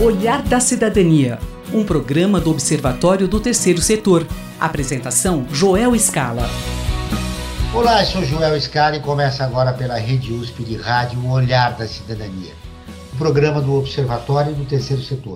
Olhar da Cidadania, um programa do Observatório do Terceiro Setor. Apresentação, Joel Scala. Olá, eu sou Joel Scala e começa agora pela Rede USP de Rádio o Olhar da Cidadania, o programa do Observatório do Terceiro Setor.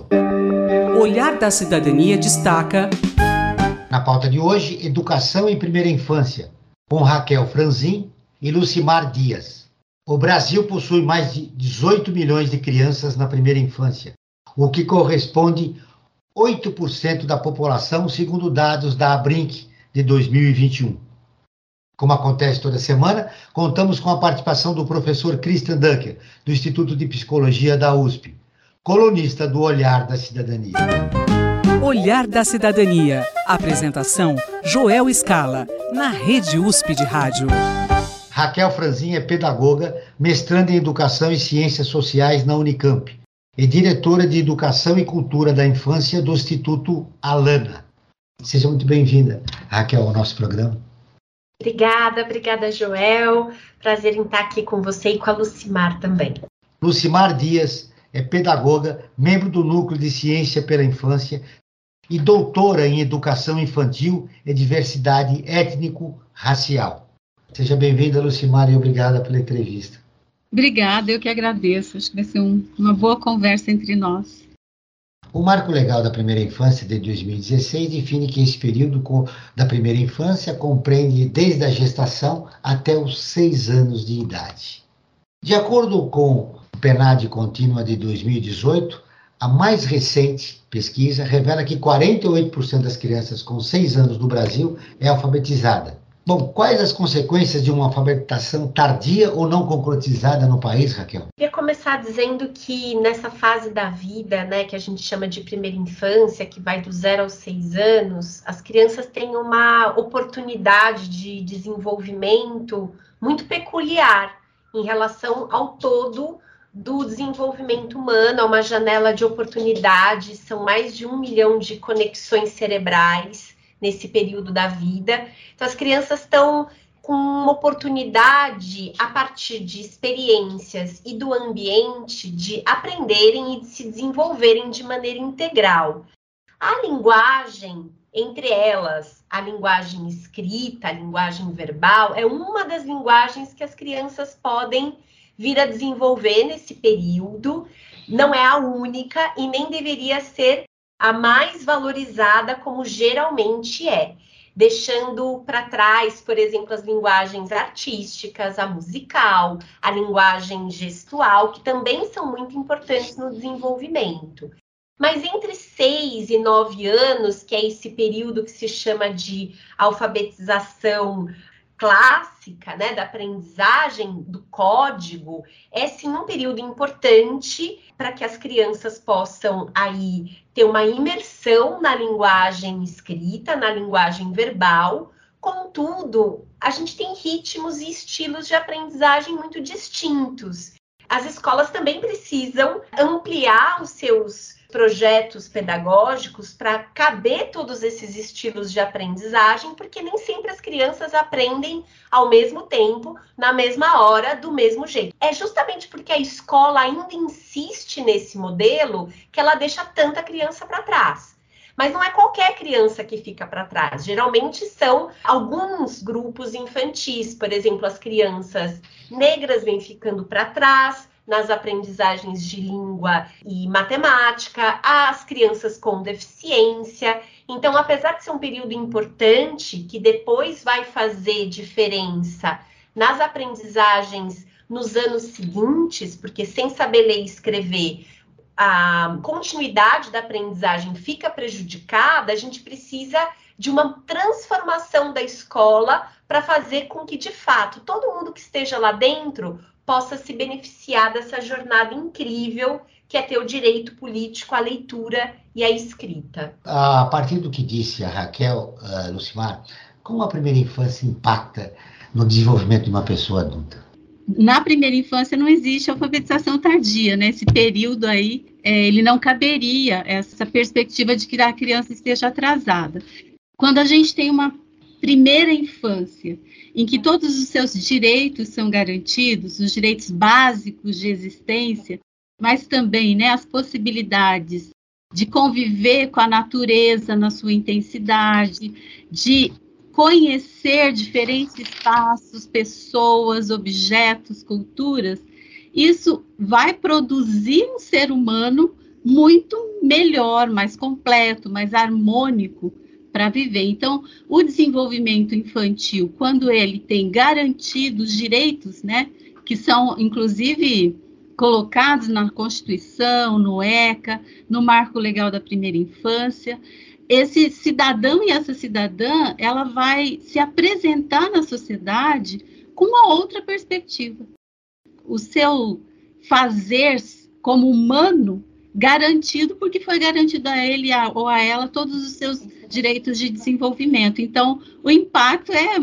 Olhar da Cidadania destaca... Na pauta de hoje, Educação em Primeira Infância, com Raquel Franzin e Lucimar Dias. O Brasil possui mais de 18 milhões de crianças na primeira infância, o que corresponde a 8% da população, segundo dados da Abrinq de 2021. Como acontece toda semana, contamos com a participação do professor Christian Dunker, do Instituto de Psicologia da USP, colunista do Olhar da Cidadania. Olhar da Cidadania. Apresentação, Joel Scala, na Rede USP de Rádio. Raquel Franzin é pedagoga, mestranda em Educação e Ciências Sociais na Unicamp e diretora de Educação e Cultura da Infância do Instituto Alana. Seja muito bem-vinda, Raquel, ao nosso programa. Obrigada, Joel. Prazer em estar aqui com você e com a Lucimar também. Lucimar Dias é pedagoga, membro do Núcleo de Ciência pela Infância e doutora em Educação Infantil e Diversidade Étnico-Racial. Seja bem-vinda, Lucimar, e obrigada pela entrevista. Obrigada, eu que agradeço. Acho que vai ser uma boa conversa entre nós. O Marco Legal da Primeira Infância de 2016 define que esse período da primeira infância compreende desde a gestação até os 6 anos de idade. De acordo com o PNAD Contínua de 2018, a mais recente pesquisa revela que 48% das crianças com 6 anos do Brasil é alfabetizada. Bom, quais as consequências de uma alfabetização tardia ou não concretizada no país, Raquel? Eu queria começar dizendo que nessa fase da vida, que a gente chama de primeira infância, que vai do 0 aos 6 anos, as crianças têm uma oportunidade de desenvolvimento muito peculiar em relação ao todo do desenvolvimento humano, é uma janela de oportunidade, são mais de 1 milhão de conexões cerebrais nesse período da vida. Então, as crianças estão com uma oportunidade, a partir de experiências e do ambiente, de aprenderem e de se desenvolverem de maneira integral. A linguagem, entre elas, a linguagem escrita, a linguagem verbal, é uma das linguagens que as crianças podem vir a desenvolver nesse período. Não é a única e nem deveria ser a mais valorizada, como geralmente é, deixando para trás, por exemplo, as linguagens artísticas, a musical, a linguagem gestual, que também são muito importantes no desenvolvimento. Mas entre 6 e 9 anos, que é esse período que se chama de alfabetização clássica, da aprendizagem do código, é sim um período importante para que as crianças possam aí ter uma imersão na linguagem escrita, na linguagem verbal. Contudo, a gente tem ritmos e estilos de aprendizagem muito distintos. As escolas também precisam ampliar os seus projetos pedagógicos para caber todos esses estilos de aprendizagem, porque nem sempre as crianças aprendem ao mesmo tempo, na mesma hora, do mesmo jeito. É justamente porque a escola ainda insiste nesse modelo que ela deixa tanta criança para trás. Mas não é qualquer criança que fica para trás. Geralmente são alguns grupos infantis. Por exemplo, as crianças negras vêm ficando para trás nas aprendizagens de língua e matemática, as crianças com deficiência. Então, apesar de ser um período importante, que depois vai fazer diferença nas aprendizagens nos anos seguintes, porque sem saber ler e escrever, a continuidade da aprendizagem fica prejudicada, a gente precisa de uma transformação da escola para fazer com que, de fato, todo mundo que esteja lá dentro possa se beneficiar dessa jornada incrível que é ter o direito político à leitura e à escrita. A partir do que disse a Raquel, Lucimar, como a primeira infância impacta no desenvolvimento de uma pessoa adulta? Na primeira infância não existe alfabetização tardia, Esse período aí, ele não caberia essa perspectiva de que a criança esteja atrasada. Quando a gente tem uma primeira infância, em que todos os seus direitos são garantidos, os direitos básicos de existência, mas também, né, as possibilidades de conviver com a natureza na sua intensidade, de conhecer diferentes espaços, pessoas, objetos, culturas, isso vai produzir um ser humano muito melhor, mais completo, mais harmônico para viver. Então, o desenvolvimento infantil, quando ele tem garantidos direitos, né, que são, inclusive, colocados na Constituição, no ECA, no Marco Legal da Primeira Infância, esse cidadão e essa cidadã, ela vai se apresentar na sociedade com uma outra perspectiva. O seu fazer como humano garantido, porque foi garantido a ele ou a ela todos os seus direitos de desenvolvimento. Então, o impacto é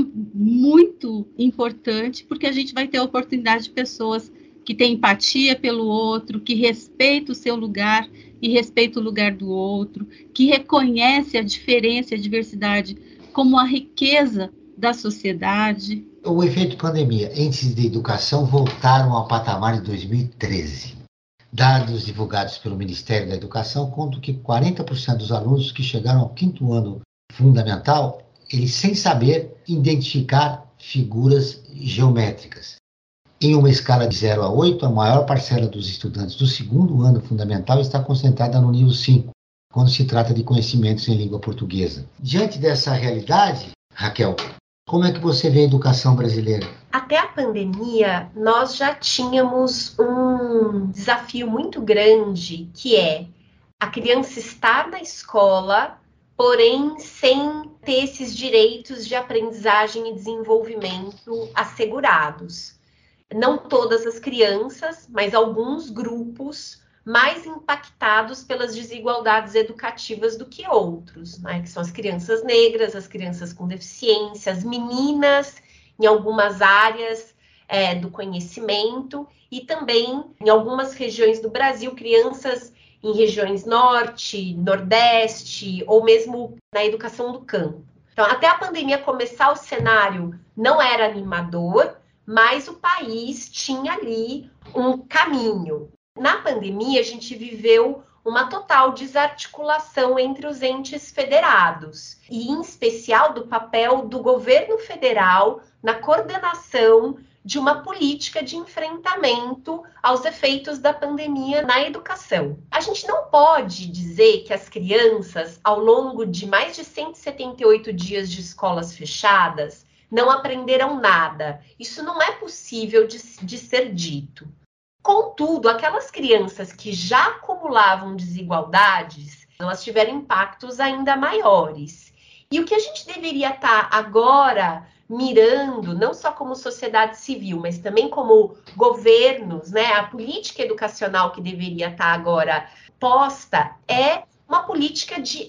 muito importante, porque a gente vai ter a oportunidade de pessoas que têm empatia pelo outro, que respeitam o seu lugar e respeitam o lugar do outro, que reconhece a diferença e a diversidade como a riqueza da sociedade. O efeito pandemia, índices de educação voltaram ao patamar de 2013. Dados divulgados pelo Ministério da Educação contam que 40% dos alunos que chegaram ao 5º ano fundamental, eles sem saber identificar figuras geométricas. Em uma escala de 0 a 8, a maior parcela dos estudantes do 2º ano fundamental está concentrada no nível 5, quando se trata de conhecimentos em língua portuguesa. Diante dessa realidade, Raquel, como é que você vê a educação brasileira? Até a pandemia, nós já tínhamos um desafio muito grande, que é a criança estar na escola, porém sem ter esses direitos de aprendizagem e desenvolvimento assegurados. Não todas as crianças, mas alguns grupos mais impactados pelas desigualdades educativas do que outros, né? Que são as crianças negras, as crianças com deficiência, as meninas em algumas áreas do conhecimento e também em algumas regiões do Brasil, crianças em regiões norte, nordeste ou mesmo na educação do campo. Então, até a pandemia começar, o cenário não era animador, mas o país tinha ali um caminho. Na pandemia, a gente viveu uma total desarticulação entre os entes federados, e em especial do papel do governo federal na coordenação de uma política de enfrentamento aos efeitos da pandemia na educação. A gente não pode dizer que as crianças, ao longo de mais de 178 dias de escolas fechadas, não aprenderam nada. Isso não é possível de ser dito. Contudo, aquelas crianças que já acumulavam desigualdades, elas tiveram impactos ainda maiores. E o que a gente deveria estar agora mirando, não só como sociedade civil, mas também como governos, né? A política educacional que deveria estar agora posta é uma política de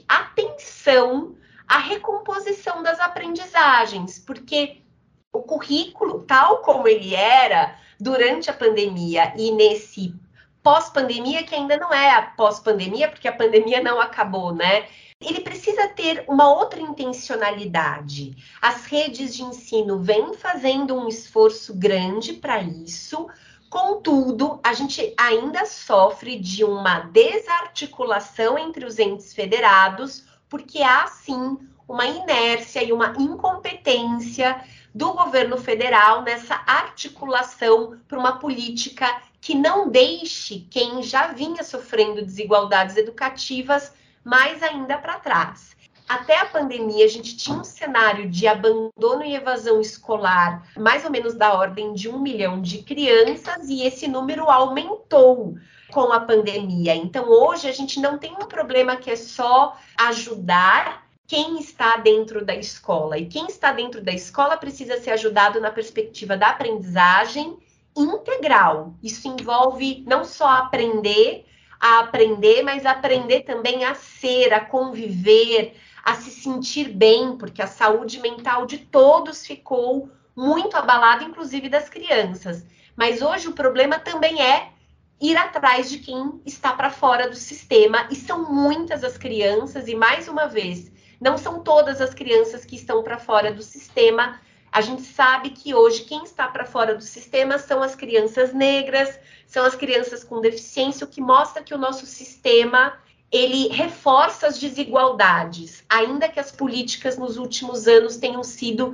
atenção à recomposição das aprendizagens, porque o currículo, tal como ele era durante a pandemia e nesse pós-pandemia, que ainda não é a pós-pandemia, porque a pandemia não acabou, né? Ele precisa ter uma outra intencionalidade. As redes de ensino vêm fazendo um esforço grande para isso, contudo, a gente ainda sofre de uma desarticulação entre os entes federados, porque há, sim, uma inércia e uma incompetência do governo federal nessa articulação para uma política que não deixe quem já vinha sofrendo desigualdades educativas mais ainda para trás. Até a pandemia, a gente tinha um cenário de abandono e evasão escolar, mais ou menos da ordem de 1 milhão de crianças, e esse número aumentou com a pandemia. Então, hoje, a gente não tem um problema que é só ajudar quem está dentro da escola. E quem está dentro da escola precisa ser ajudado na perspectiva da aprendizagem integral. Isso envolve não só aprender, mas aprender também a ser, a conviver, a se sentir bem, porque a saúde mental de todos ficou muito abalada, inclusive das crianças. Mas hoje o problema também é ir atrás de quem está para fora do sistema, e são muitas as crianças, e mais uma vez, não são todas as crianças que estão para fora do sistema. A gente sabe que hoje quem está para fora do sistema são as crianças negras, são as crianças com deficiência, o que mostra que o nosso sistema, ele reforça as desigualdades, ainda que as políticas nos últimos anos tenham sido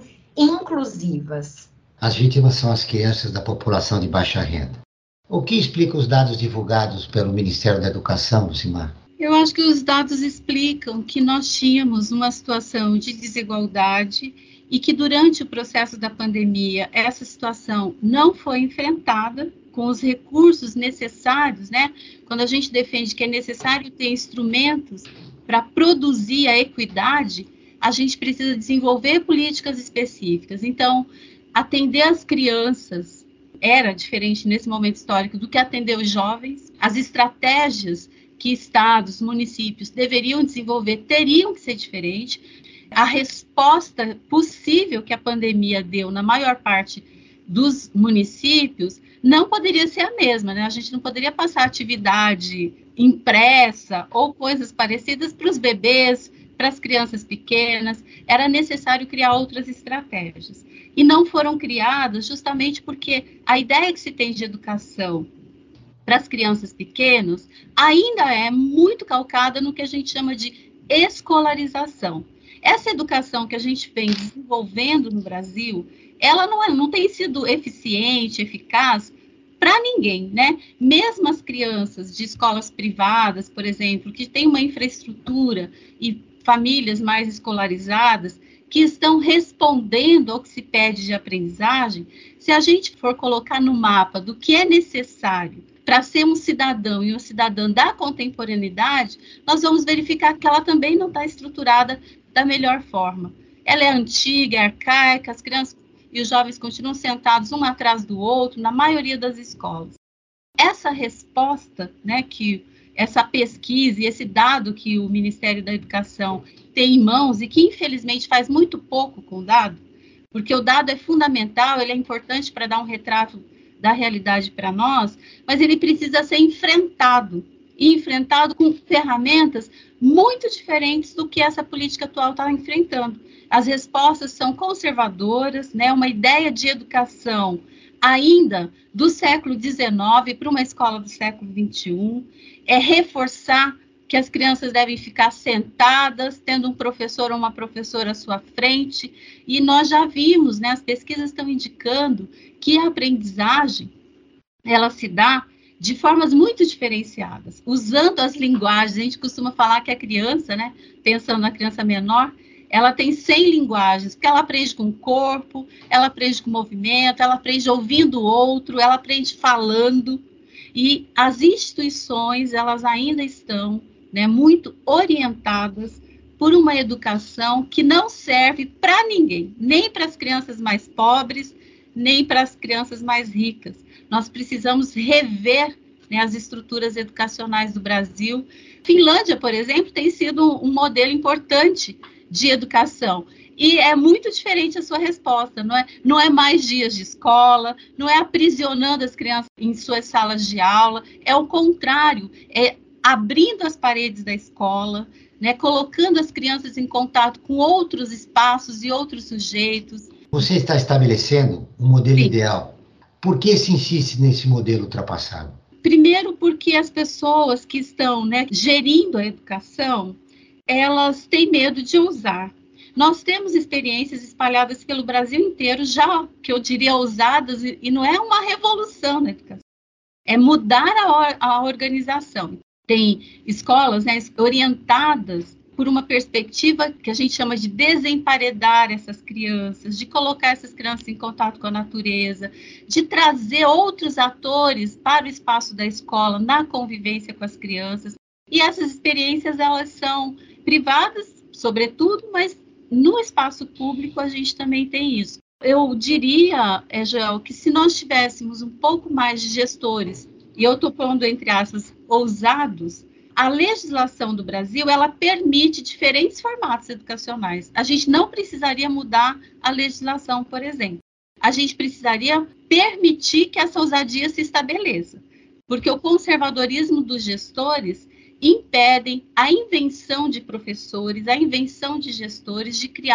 inclusivas. As vítimas são as crianças da população de baixa renda. O que explica os dados divulgados pelo Ministério da Educação, Lucimar? Eu acho que os dados explicam que nós tínhamos uma situação de desigualdade e que durante o processo da pandemia essa situação não foi enfrentada com os recursos necessários, né? Quando a gente defende que é necessário ter instrumentos para produzir a equidade, a gente precisa desenvolver políticas específicas. Então, atender as crianças era diferente nesse momento histórico do que atender os jovens. As estratégias que estados, municípios deveriam desenvolver teriam que ser diferentes. A resposta possível que a pandemia deu na maior parte dos municípios não poderia ser a mesma, né? A gente não poderia passar atividade impressa ou coisas parecidas para os bebês, para as crianças pequenas. Era necessário criar outras estratégias. E não foram criadas justamente porque a ideia que se tem de educação para as crianças pequenas ainda é muito calcada no que a gente chama de escolarização. Essa educação que a gente vem desenvolvendo no Brasil, ela não tem sido eficiente, eficaz para ninguém, né? Mesmo as crianças de escolas privadas, por exemplo, que têm uma infraestrutura e famílias mais escolarizadas, que estão respondendo ao que se pede de aprendizagem, se a gente for colocar no mapa do que é necessário para ser um cidadão e uma cidadã da contemporaneidade, nós vamos verificar que ela também não está estruturada da melhor forma. Ela é antiga, é arcaica, as crianças e os jovens continuam sentados um atrás do outro, na maioria das escolas. Essa resposta, né, que essa pesquisa e esse dado que o Ministério da Educação tem em mãos e que, infelizmente, faz muito pouco com o dado, porque o dado é fundamental, ele é importante para dar um retrato da realidade para nós, mas ele precisa ser enfrentado, e enfrentado com ferramentas muito diferentes do que essa política atual está enfrentando. As respostas são conservadoras, né, uma ideia de educação ainda do século XIX para uma escola do século XXI, é reforçar que as crianças devem ficar sentadas, tendo um professor ou uma professora à sua frente, e nós já vimos, né, as pesquisas estão indicando que a aprendizagem, ela se dá de formas muito diferenciadas, usando as linguagens. A gente costuma falar que a criança, né, pensando na criança menor, ela tem 100 linguagens, porque ela aprende com o corpo, ela aprende com o movimento, ela aprende ouvindo o outro, ela aprende falando, e as instituições, elas ainda estão, né, muito orientadas por uma educação que não serve para ninguém, nem para as crianças mais pobres, nem para as crianças mais ricas. Nós precisamos rever, né, as estruturas educacionais do Brasil. Finlândia, por exemplo, tem sido um modelo importante de educação. E é muito diferente a sua resposta, não é mais dias de escola, não é aprisionando as crianças em suas salas de aula, é o contrário, é abrindo as paredes da escola, né, colocando as crianças em contato com outros espaços e outros sujeitos. Você está estabelecendo um modelo Sim. ideal. Por que se insiste nesse modelo ultrapassado? Primeiro porque as pessoas que estão, né, gerindo a educação, elas têm medo de ousar. Nós temos experiências espalhadas pelo Brasil inteiro, já, que eu diria, ousadas, e não é uma revolução na educação, é mudar a organização. Tem escolas, né, orientadas por uma perspectiva que a gente chama de desemparedar essas crianças, de colocar essas crianças em contato com a natureza, de trazer outros atores para o espaço da escola, na convivência com as crianças. E essas experiências, elas são privadas, sobretudo, mas no espaço público a gente também tem isso. Eu diria, Joel, que se nós tivéssemos um pouco mais de gestores, e eu estou pondo entre aspas, ousados, a legislação do Brasil, ela permite diferentes formatos educacionais. A gente não precisaria mudar a legislação, por exemplo. A gente precisaria permitir que essa ousadia se estabeleça, porque o conservadorismo dos gestores impedem a invenção de professores, a invenção de gestores de criar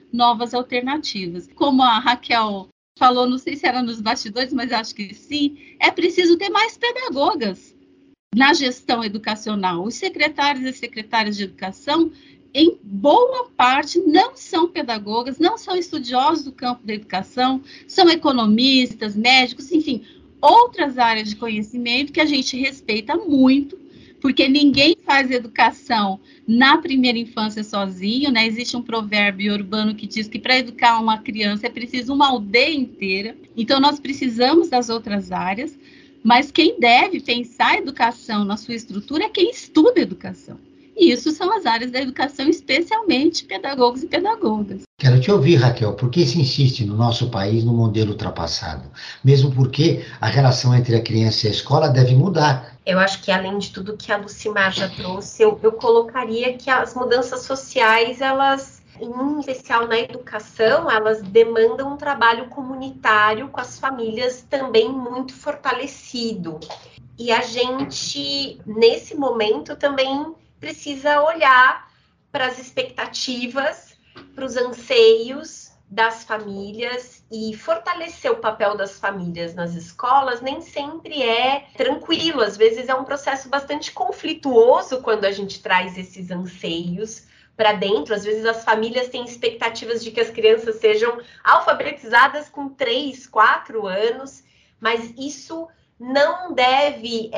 novas alternativas. Como a Raquel falou, não sei se era nos bastidores, mas acho que sim, é preciso ter mais pedagogas na gestão educacional. Os secretários e secretárias de educação, em boa parte, não são pedagogas, não são estudiosos do campo da educação, são economistas, médicos, enfim, outras áreas de conhecimento que a gente respeita muito, porque ninguém faz educação na primeira infância sozinho, né? Existe um provérbio urbano que diz que para educar uma criança é preciso uma aldeia inteira. Então, nós precisamos das outras áreas, mas quem deve pensar a educação na sua estrutura é quem estuda educação. E isso são as áreas da educação, especialmente pedagogos e pedagogas. Quero te ouvir, Raquel, por que se insiste no nosso país no modelo ultrapassado? Mesmo porque a relação entre a criança e a escola deve mudar. Eu acho que, além de tudo que a Lucimar já trouxe, eu colocaria que as mudanças sociais, elas, em especial na educação, elas demandam um trabalho comunitário com as famílias também muito fortalecido. E a gente, nesse momento, também precisa olhar para as expectativas, para os anseios das famílias e fortalecer o papel das famílias nas escolas nem sempre é tranquilo, às vezes é um processo bastante conflituoso quando a gente traz esses anseios para dentro. Às vezes as famílias têm expectativas de que as crianças sejam alfabetizadas com 3, 4 anos, mas isso não deve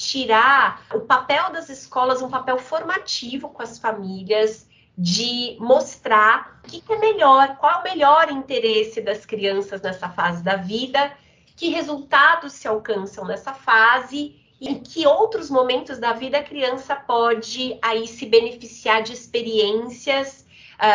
tirar o papel das escolas, um papel formativo com as famílias, de mostrar o que é melhor, qual é o melhor interesse das crianças nessa fase da vida, que resultados se alcançam nessa fase e em que outros momentos da vida a criança pode aí se beneficiar de experiências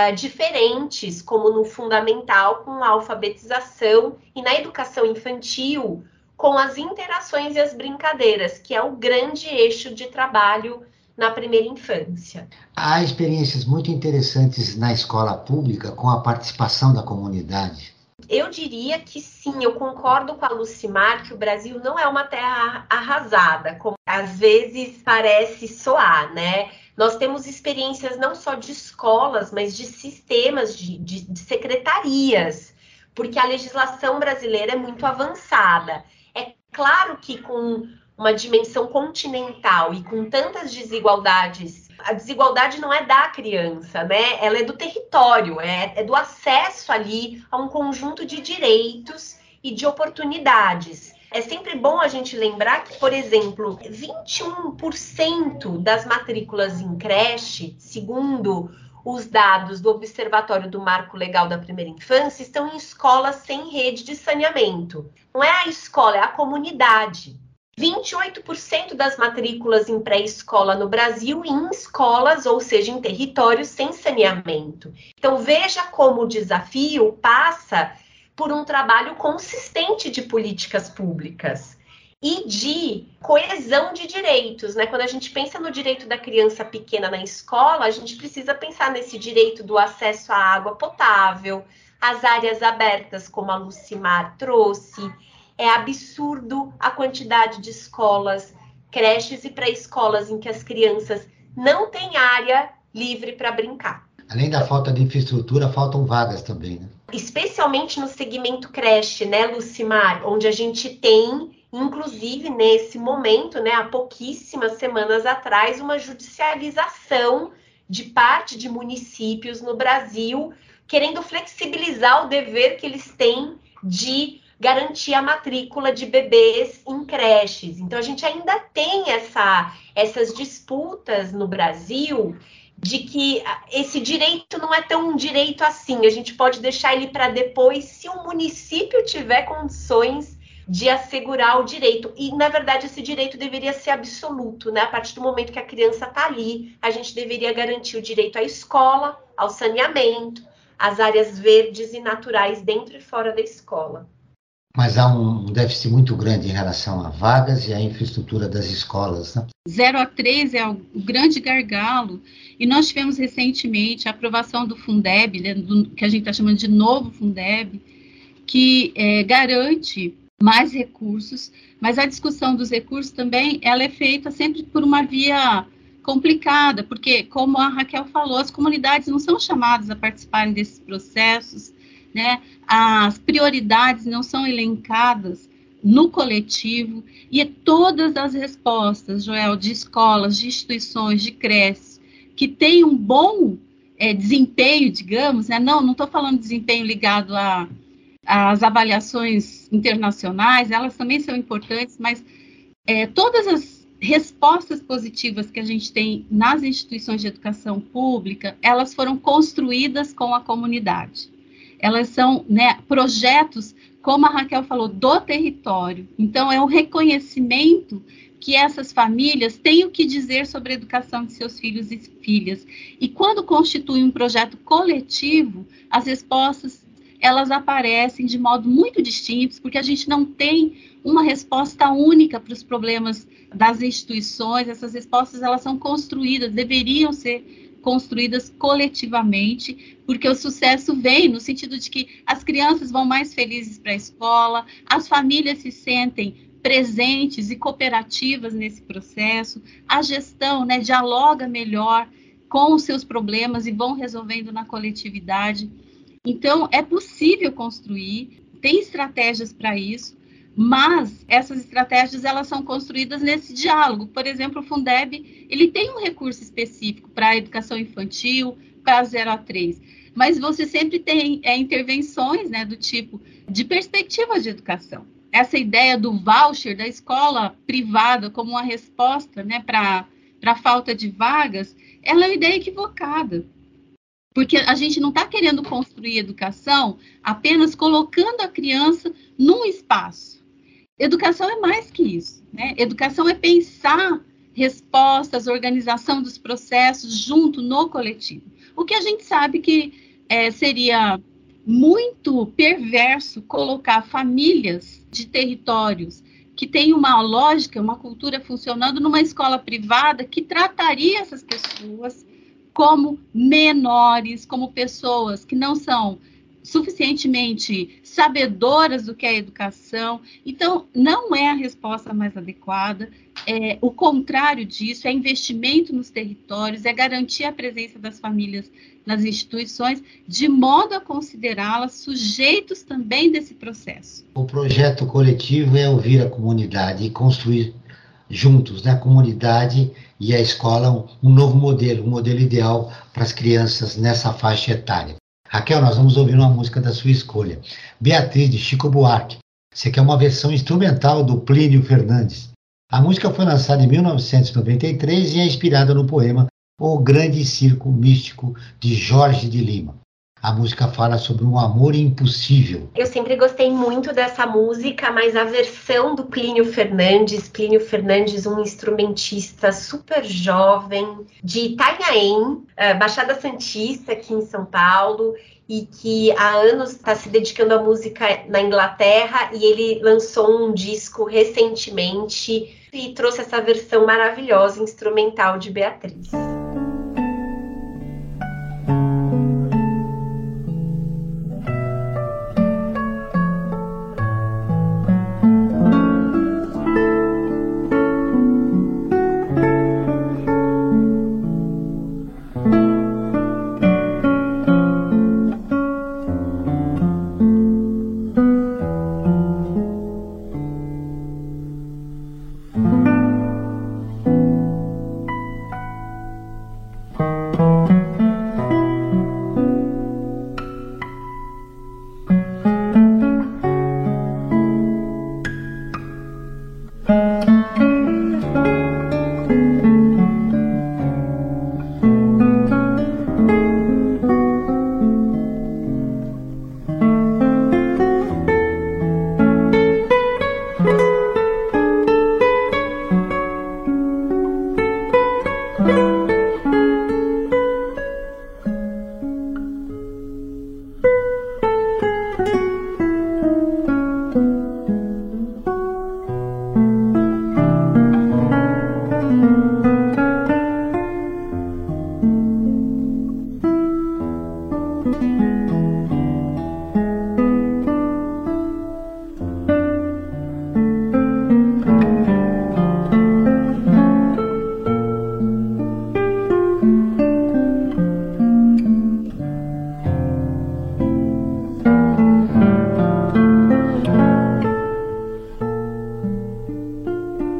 diferentes, como no fundamental com a alfabetização e na educação infantil, com as interações e as brincadeiras, que é o grande eixo de trabalho na primeira infância. Há experiências muito interessantes na escola pública com a participação da comunidade. Eu diria que sim, eu concordo com a Lucimar que o Brasil não é uma terra arrasada, como às vezes parece soar, né? Nós temos experiências não só de escolas, mas de sistemas, de secretarias, porque a legislação brasileira é muito avançada. É claro que com uma dimensão continental e com tantas desigualdades, a desigualdade não é da criança, né? Ela é do território, é do acesso ali a um conjunto de direitos e de oportunidades. É sempre bom a gente lembrar que, por exemplo, 21% das matrículas em creche, segundo os dados do Observatório do Marco Legal da Primeira Infância, estão em escolas sem rede de saneamento. Não é a escola, é a comunidade. 28% das matrículas em pré-escola no Brasil em escolas, ou seja, em territórios sem saneamento. Então, veja como o desafio passa por um trabalho consistente de políticas públicas e de coesão de direitos, né? Quando a gente pensa no direito da criança pequena na escola, a gente precisa pensar nesse direito do acesso à água potável, às áreas abertas, como a Lucimar trouxe. É absurdo a quantidade de escolas, creches e pré-escolas em que as crianças não têm área livre para brincar. Além da falta de infraestrutura, faltam vagas também, né? Especialmente no segmento creche, né, Lucimar? Onde a gente tem, inclusive nesse momento, né, há pouquíssimas semanas atrás, uma judicialização de parte de municípios no Brasil, querendo flexibilizar o dever que eles têm de garantir a matrícula de bebês em creches. Então, a gente ainda tem essas disputas no Brasil de que esse direito não é tão um direito assim, a gente pode deixar ele para depois se o município tiver condições de assegurar o direito. E, na verdade, esse direito deveria ser absoluto, né? A partir do momento que a criança está ali, a gente deveria garantir o direito à escola, ao saneamento, às áreas verdes e naturais dentro e fora da escola. Mas há um déficit muito grande em relação a vagas e à infraestrutura das escolas, né? 0 a 3 é o grande gargalo, e nós tivemos recentemente a aprovação do Fundeb, né, que a gente está chamando de novo Fundeb, que garante mais recursos, mas a discussão dos recursos também, ela é feita sempre por uma via complicada, porque, como a Raquel falou, as comunidades não são chamadas a participarem desses processos, né? As prioridades não são elencadas no coletivo, e todas as respostas, Joel, de escolas, de instituições, de creches, que têm um bom desempenho, digamos, né? Não estou falando de desempenho ligado às avaliações internacionais, elas também são importantes, mas todas as respostas positivas que a gente tem nas instituições de educação pública, elas foram construídas com a comunidade. Elas são, né, projetos, como a Raquel falou, do território. Então, é um reconhecimento que essas famílias têm o que dizer sobre a educação de seus filhos e filhas. E quando constitui um projeto coletivo, as respostas, elas aparecem de modo muito distinto, porque a gente não tem uma resposta única para os problemas das instituições. Essas respostas, elas são construídas, deveriam ser construídas coletivamente, porque o sucesso vem no sentido de que as crianças vão mais felizes para a escola, as famílias se sentem presentes e cooperativas nesse processo, a gestão, né, dialoga melhor com os seus problemas e vão resolvendo na coletividade. Então, é possível construir, tem estratégias para isso, mas essas estratégias, elas são construídas nesse diálogo. Por exemplo, o Fundeb, ele tem um recurso específico para a educação infantil, para 0 a 3, mas você sempre tem intervenções, né, do tipo de perspectiva de educação. Essa ideia do voucher da escola privada como uma resposta, né, para a falta de vagas, ela é uma ideia equivocada. Porque a gente não está querendo construir educação apenas colocando a criança num espaço. Educação é mais que isso, né? Educação é pensar respostas, organização dos processos junto no coletivo. O que a gente sabe que seria muito perverso colocar famílias de territórios que têm uma lógica, uma cultura funcionando numa escola privada que trataria essas pessoas como menores, como pessoas que não são suficientemente sabedoras do que é educação. Então, não é a resposta mais adequada. O contrário disso é investimento nos territórios, é garantir a presença das famílias nas instituições, de modo a considerá-las sujeitos também desse processo. O projeto coletivo é ouvir a comunidade e construir juntos, né, a comunidade e a escola, um novo modelo, um modelo ideal para as crianças nessa faixa etária. Raquel, nós vamos ouvir uma música da sua escolha. Beatriz, de Chico Buarque. Você quer uma versão instrumental do Plínio Fernandes. A música foi lançada em 1993 e é inspirada no poema O Grande Circo Místico, de Jorge de Lima. A música fala sobre um amor impossível. Eu sempre gostei muito dessa música, mas a versão do Plínio Fernandes, um instrumentista super jovem, de Itanhaém, Baixada Santista, aqui em São Paulo, e que há anos está se dedicando à música na Inglaterra, e ele lançou um disco recentemente e trouxe essa versão maravilhosa instrumental de Beatriz.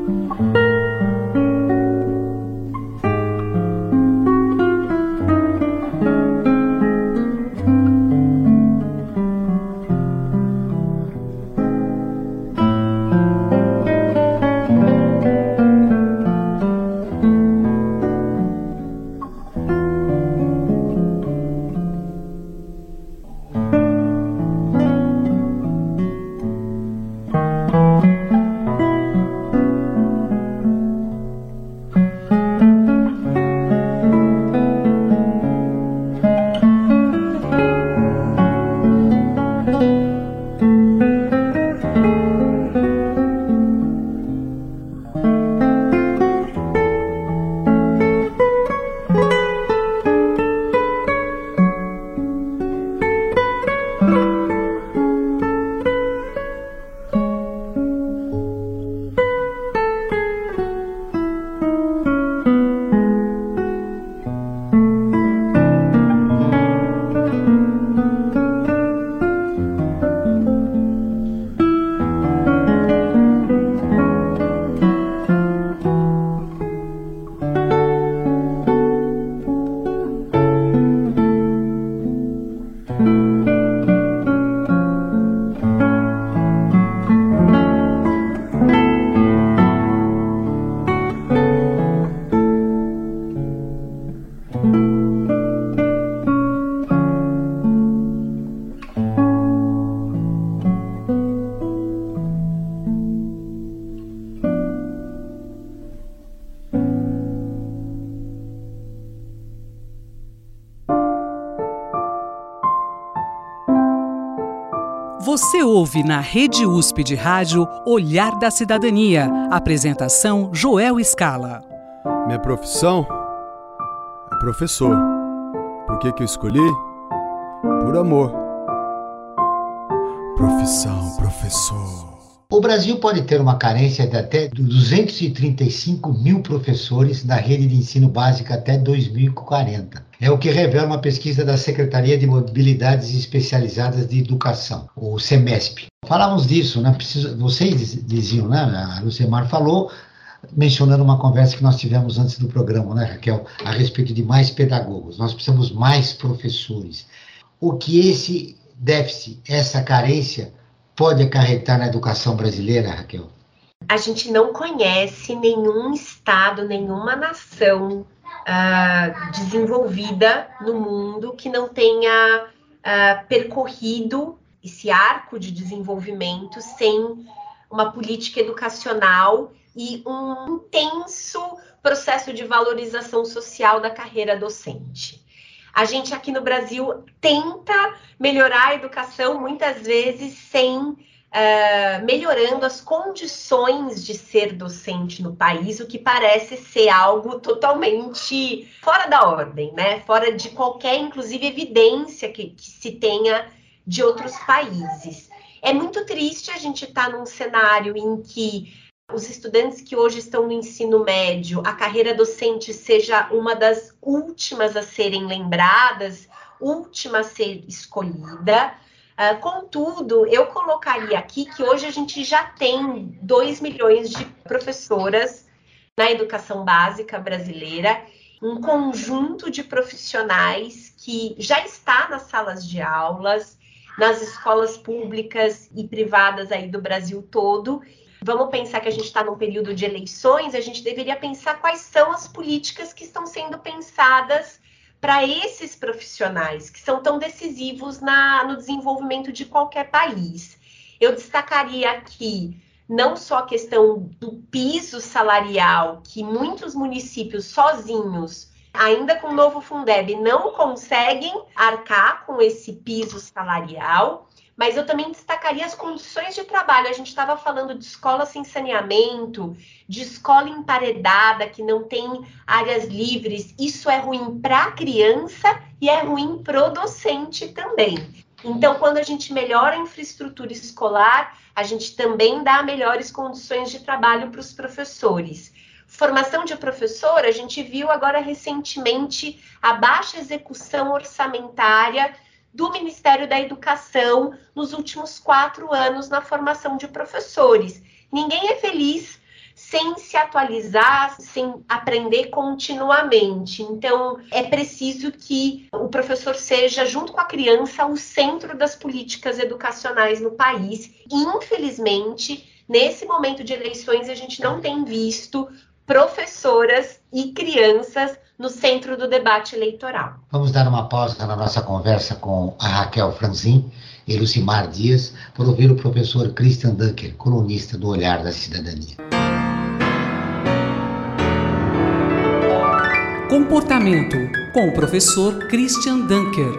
Você ouve na Rede USP de Rádio Olhar da Cidadania. Apresentação Joel Scala. Minha profissão é professor. Por que eu escolhi? Por amor. Profissão, professor. O Brasil pode ter uma carência de até 235 mil professores na rede de ensino básica até 2040. É o que revela uma pesquisa da Secretaria de Mobilidades Especializadas de Educação, o SEMESP. Falávamos disso, né? Vocês diziam, né? A Lucimar falou, mencionando uma conversa que nós tivemos antes do programa, né, Raquel, a respeito de mais pedagogos. Nós precisamos mais professores. O que esse déficit, essa carência, pode acarretar na educação brasileira, Raquel? A gente não conhece nenhum estado, nenhuma nação desenvolvida no mundo que não tenha percorrido esse arco de desenvolvimento sem uma política educacional e um intenso processo de valorização social da carreira docente. A gente aqui no Brasil tenta melhorar a educação, muitas vezes sem melhorando as condições de ser docente no país, o que parece ser algo totalmente fora da ordem, né? Fora de qualquer, inclusive, evidência que se tenha de outros países. É muito triste a gente estar num cenário em que os estudantes que hoje estão no ensino médio, a carreira docente seja uma das últimas a serem lembradas, última a ser escolhida. Contudo, eu colocaria aqui que hoje a gente já tem 2 milhões de professoras na educação básica brasileira, um conjunto de profissionais que já está nas salas de aulas, nas escolas públicas e privadas aí do Brasil todo. Vamos pensar que a gente está num período de eleições, a gente deveria pensar quais são as políticas que estão sendo pensadas para esses profissionais, que são tão decisivos no desenvolvimento de qualquer país. Eu destacaria aqui não só a questão do piso salarial, que muitos municípios sozinhos, ainda com o novo Fundeb, não conseguem arcar com esse piso salarial, mas eu também destacaria as condições de trabalho. A gente estava falando de escola sem saneamento, de escola emparedada, que não tem áreas livres. Isso é ruim para a criança e é ruim para o docente também. Então, quando a gente melhora a infraestrutura escolar, a gente também dá melhores condições de trabalho para os professores. Formação de professor, a gente viu agora recentemente a baixa execução orçamentária do Ministério da Educação nos últimos 4 anos na formação de professores. Ninguém é feliz sem sem se atualizar, sem aprender continuamente. Então, é preciso que o professor seja, junto com a criança, o centro das políticas educacionais no país. Infelizmente, nesse momento de eleições, a gente não tem visto professoras e crianças no centro do debate eleitoral. Vamos dar uma pausa na nossa conversa com a Raquel Franzin e Lucimar Dias para ouvir o professor Christian Dunker, colunista do Olhar da Cidadania. Comportamento, com o professor Christian Dunker.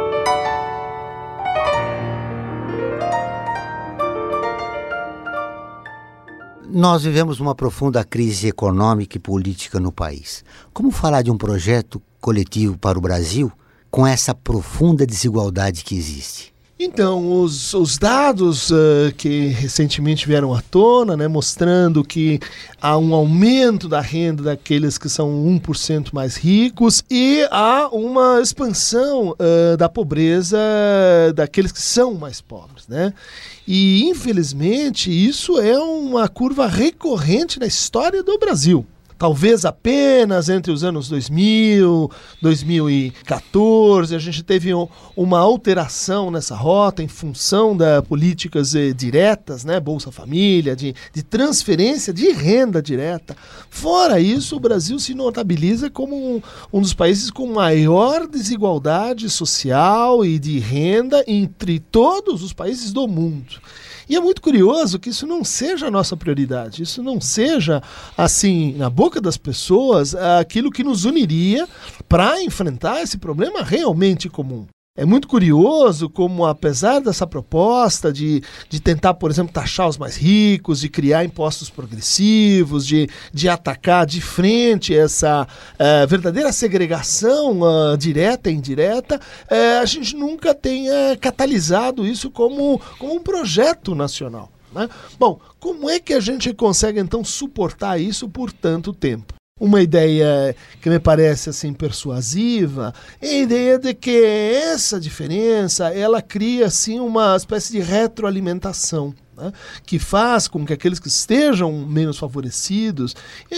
Nós vivemos uma profunda crise econômica e política no país. Como falar de um projeto coletivo para o Brasil com essa profunda desigualdade que existe? Então, os dados que recentemente vieram à tona, né, mostrando que há um aumento da renda daqueles que são 1% mais ricos e há uma expansão da pobreza daqueles que são mais pobres, né? E, infelizmente, isso é uma curva recorrente na história do Brasil. Talvez apenas entre os anos 2000, 2014, a gente teve uma alteração nessa rota em função das políticas diretas, né, Bolsa Família, de transferência de renda direta. Fora isso, o Brasil se notabiliza como um dos países com maior desigualdade social e de renda entre todos os países do mundo. E é muito curioso que isso não seja a nossa prioridade, isso não seja, assim, na boca das pessoas, aquilo que nos uniria para enfrentar esse problema realmente comum. É muito curioso como, apesar dessa proposta de tentar, por exemplo, taxar os mais ricos, de criar impostos progressivos, de atacar de frente essa verdadeira segregação direta e indireta, a gente nunca tenha catalisado isso como um projeto nacional, né? Bom, como é que a gente consegue, então, suportar isso por tanto tempo? Uma ideia que me parece assim persuasiva é a ideia de que essa diferença ela cria assim uma espécie de retroalimentação, né, que faz com que aqueles que estejam menos favorecidos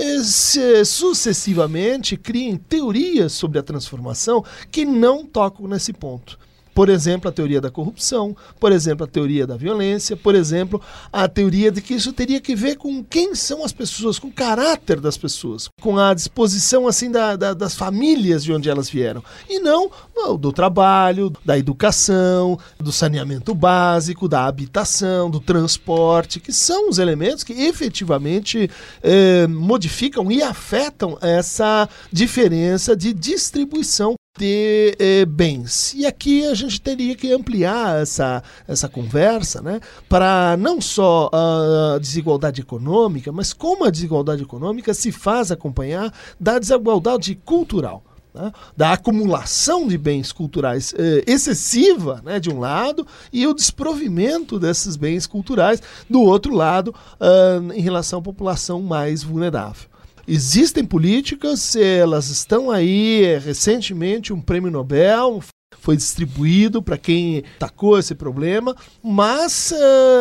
sucessivamente criem teorias sobre a transformação que não tocam nesse ponto. Por exemplo, a teoria da corrupção, por exemplo, a teoria da violência, por exemplo, a teoria de que isso teria que ver com quem são as pessoas, com o caráter das pessoas, com a disposição assim das famílias de onde elas vieram. E não do trabalho, da educação, do saneamento básico, da habitação, do transporte, que são os elementos que efetivamente modificam e afetam essa diferença de distribuição de bens. E aqui a gente teria que ampliar essa conversa, né, para não só a desigualdade econômica, mas como a desigualdade econômica se faz acompanhar da desigualdade cultural, né, da acumulação de bens culturais excessiva, né, de um lado, e o desprovimento desses bens culturais do outro lado, em relação à população mais vulnerável. Existem políticas, elas estão aí. Recentemente um prêmio Nobel foi distribuído para quem tacou esse problema, mas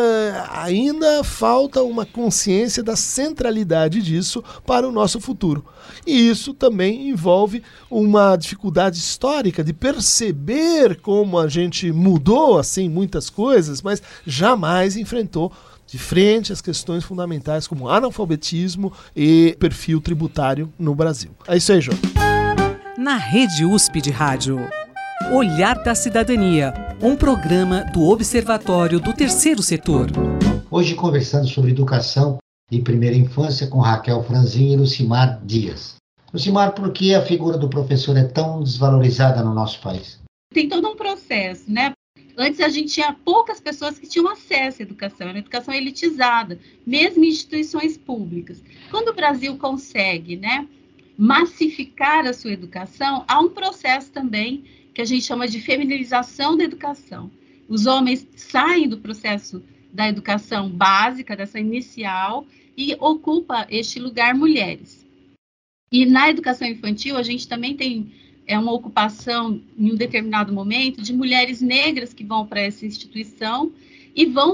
ainda falta uma consciência da centralidade disso para o nosso futuro. E isso também envolve uma dificuldade histórica de perceber como a gente mudou assim muitas coisas, mas jamais enfrentou de frente às questões fundamentais como analfabetismo e perfil tributário no Brasil. É isso aí, João. Na Rede USP de Rádio, Olhar da Cidadania, um programa do Observatório do Terceiro Setor. Hoje conversando sobre educação e primeira infância com Raquel Franzin e Lucimar Dias. Lucimar, por que a figura do professor é tão desvalorizada no nosso país? Tem todo um processo, né? Antes a gente tinha poucas pessoas que tinham acesso à educação, era uma educação elitizada, mesmo em instituições públicas. Quando o Brasil consegue, né, massificar a sua educação, há um processo também que a gente chama de feminilização da educação. Os homens saem do processo da educação básica, dessa inicial, e ocupa este lugar mulheres. E na educação infantil a gente também tem uma ocupação, em um determinado momento, de mulheres negras que vão para essa instituição e vão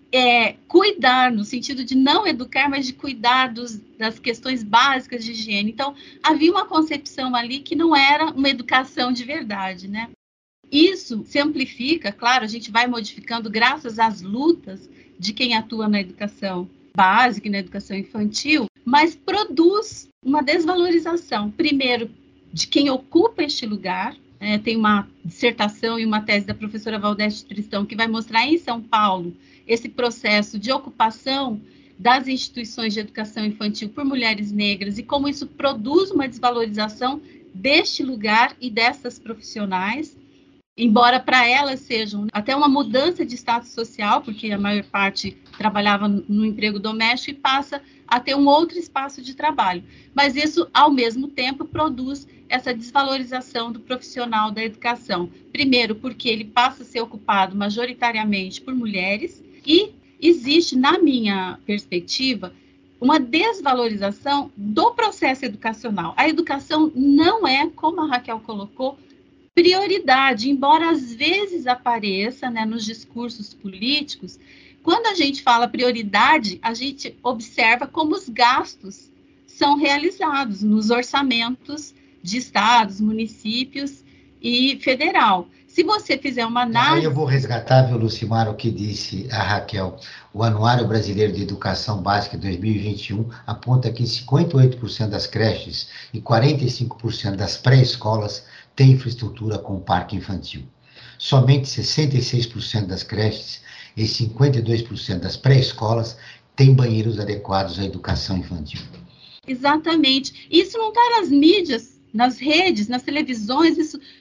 cuidar, no sentido de não educar, mas de cuidar das questões básicas de higiene. Então, havia uma concepção ali que não era uma educação de verdade, né? Isso se amplifica, claro, a gente vai modificando graças às lutas de quem atua na educação básica e na educação infantil, mas produz uma desvalorização, primeiro, de quem ocupa este lugar. Tem uma dissertação e uma tese da professora Valdete Tristão que vai mostrar em São Paulo esse processo de ocupação das instituições de educação infantil por mulheres negras e como isso produz uma desvalorização deste lugar e dessas profissionais, embora para elas sejam até uma mudança de status social, porque a maior parte trabalhava no emprego doméstico e passa a ter um outro espaço de trabalho. Mas isso, ao mesmo tempo, produz essa desvalorização do profissional da educação. Primeiro, porque ele passa a ser ocupado majoritariamente por mulheres e existe, na minha perspectiva, uma desvalorização do processo educacional. A educação não é, como a Raquel colocou, prioridade, embora às vezes apareça, né, nos discursos políticos. Quando a gente fala prioridade, a gente observa como os gastos são realizados nos orçamentos de estados, municípios e federal. Se você fizer uma análise... Aí eu vou resgatar, viu, Lucimar, o que disse a Raquel. O Anuário Brasileiro de Educação Básica 2021 aponta que 58% das creches e 45% das pré-escolas têm infraestrutura com parque infantil. Somente 66% das creches e 52% das pré-escolas têm banheiros adequados à educação infantil. Exatamente. Isso não está nas mídias, nas redes, nas televisões,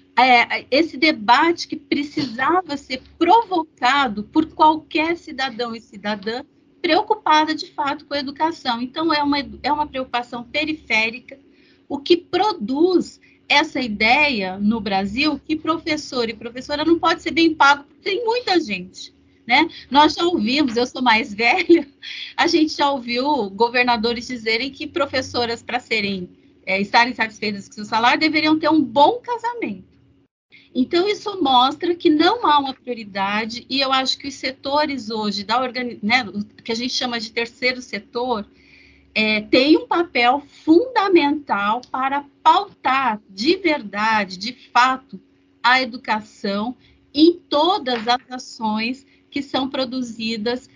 esse debate que precisava ser provocado por qualquer cidadão e cidadã preocupada, de fato, com a educação. Então, é uma preocupação periférica, o que produz essa ideia no Brasil que professor e professora não pode ser bem pago, porque tem muita gente, né? Nós já ouvimos, eu sou mais velha, a gente já ouviu governadores dizerem que professoras, para estarem satisfeitas com seu salário, deveriam ter um bom casamento. Então, isso mostra que não há uma prioridade, e eu acho que os setores hoje, que a gente chama de terceiro setor, tem um papel fundamental para pautar de verdade, de fato, a educação em todas as ações que são produzidas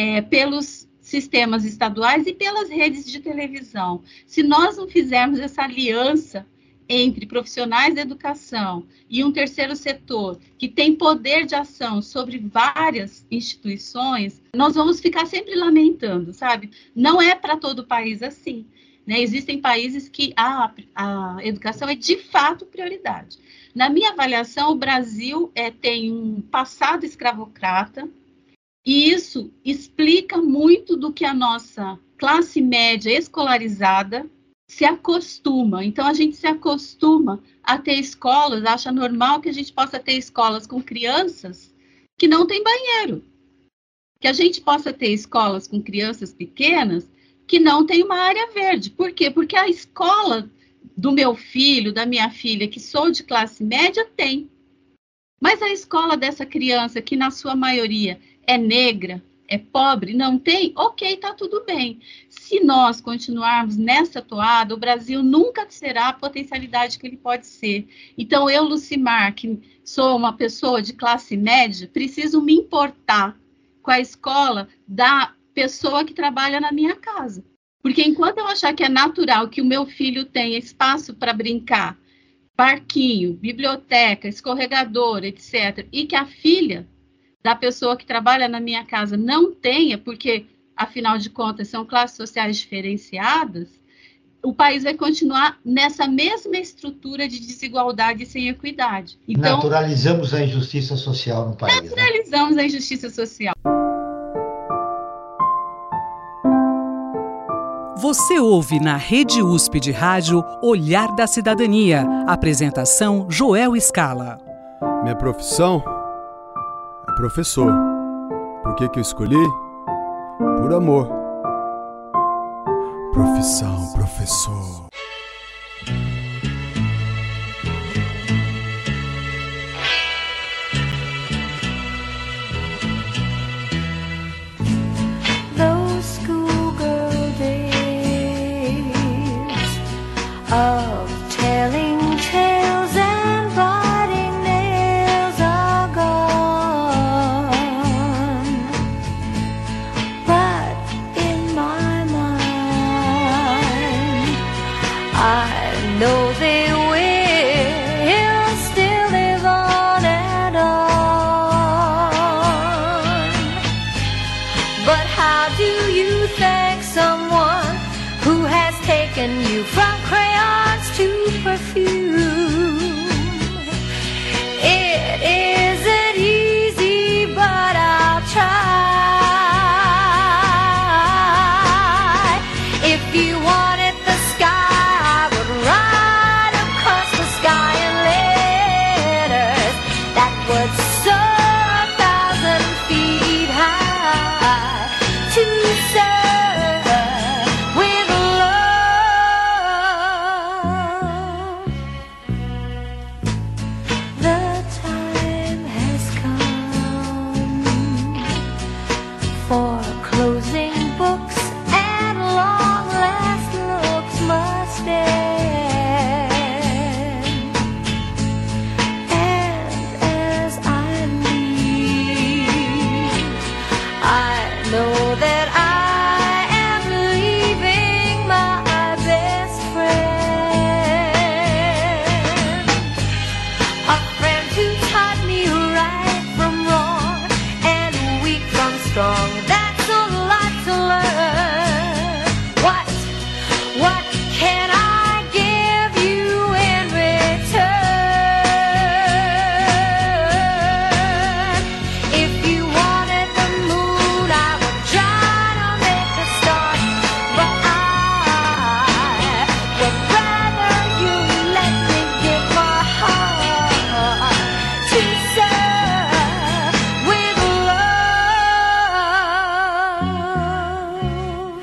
pelos sistemas estaduais e pelas redes de televisão. Se nós não fizermos essa aliança entre profissionais da educação e um terceiro setor que tem poder de ação sobre várias instituições, nós vamos ficar sempre lamentando, sabe? Não é para todo o país assim, né? Existem países que a educação é de fato prioridade. Na minha avaliação, o Brasil tem um passado escravocrata, e isso explica muito do que a nossa classe média escolarizada se acostuma. Então, a gente se acostuma a ter escolas, acha normal que a gente possa ter escolas com crianças que não têm banheiro. Que a gente possa ter escolas com crianças pequenas que não têm uma área verde. Por quê? Porque a escola do meu filho, da minha filha, que sou de classe média, tem. Mas a escola dessa criança, que na sua maioria é negra, é pobre, não tem, ok, tá tudo bem. Se nós continuarmos nessa toada, o Brasil nunca será a potencialidade que ele pode ser. Então, eu, Lucimar, que sou uma pessoa de classe média, preciso me importar com a escola da pessoa que trabalha na minha casa. Porque enquanto eu achar que é natural que o meu filho tenha espaço para brincar, parquinho, biblioteca, escorregador, etc., e que a filha da pessoa que trabalha na minha casa não tenha, porque, afinal de contas, são classes sociais diferenciadas, o país vai continuar nessa mesma estrutura de desigualdade e sem equidade. Então, naturalizamos a injustiça social no país. Naturalizamos, né? A injustiça social. Você ouve na Rede USP de Rádio Olhar da Cidadania. Apresentação Joel Scala. Minha profissão é professor. Por que eu escolhi? Por amor. Profissão, professor. I know they will still live on and on. But how do you thank someone who has taken you from crayons to perfume? It isn't easy, but I'll try. If you wanted the sky, I would ride across the sky in letters that would soar 1,000 feet high to serve with love. The time has come for closing books, and long last looks must end. And as I leave, I know that I am leaving my best friend, a friend who taught me right from wrong and weak from strong. That's a lot to learn. What can I give you in return? If you wanted the moon, I would try to make a start, but I would rather you let me give my heart to serve with love.